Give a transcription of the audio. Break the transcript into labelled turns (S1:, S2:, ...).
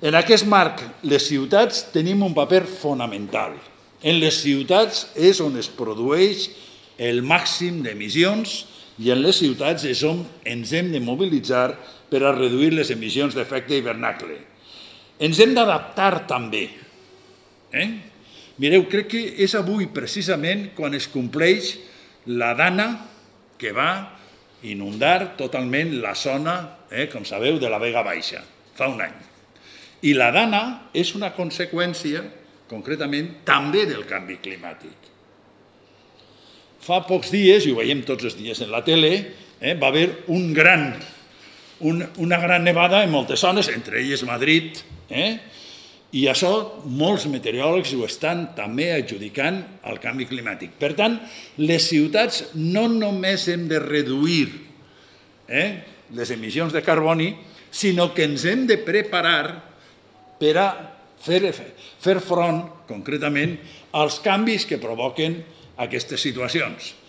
S1: En aquest marc, les ciutats tenim un paper fonamental. En les ciutats és on es produeix el màxim d'emissions i en les ciutats és on ens hem de mobilitzar per a reduir les emissions d'efecte hivernacle. Ens hem d'adaptar també. Mireu, crec que és avui precisament quan es compleix la dana que va inundar totalment la zona, com sabeu, de la Vega Baixa, fa un any. I la dana és una conseqüència, concretament, també del canvi climàtic. Fa pocs dies, i ho veiem tots els dies en la tele, va haver una gran nevada en moltes zones, entre elles Madrid, i això molts meteoròlegs ho estan també adjudicant al canvi climàtic. Per tant, les ciutats no només hem de reduir les emissions de carboni, sinó que ens hem de preparar per a fer front, concretament, als canvis que provoquen aquestes situacions.